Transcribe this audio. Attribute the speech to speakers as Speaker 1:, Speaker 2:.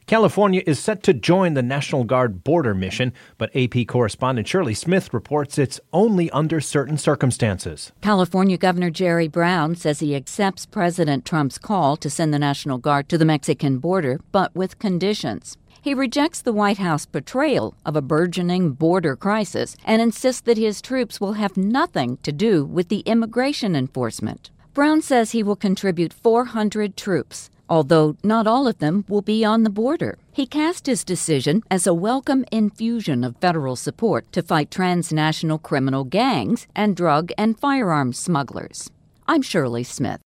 Speaker 1: California is set to join the National Guard border mission, but AP correspondent Shirley Smith reports it's only under certain circumstances.
Speaker 2: California Governor Jerry Brown says he accepts President Trump's call to send the National Guard to the Mexican border, but with conditions. He rejects the White House portrayal of a burgeoning border crisis and insists that his troops will have nothing to do with the immigration enforcement. Brown says he will contribute 400 troops, although not all of them will be on the border. He cast his decision as a welcome infusion of federal support to fight transnational criminal gangs and drug and firearms smugglers. I'm Shirley Smith.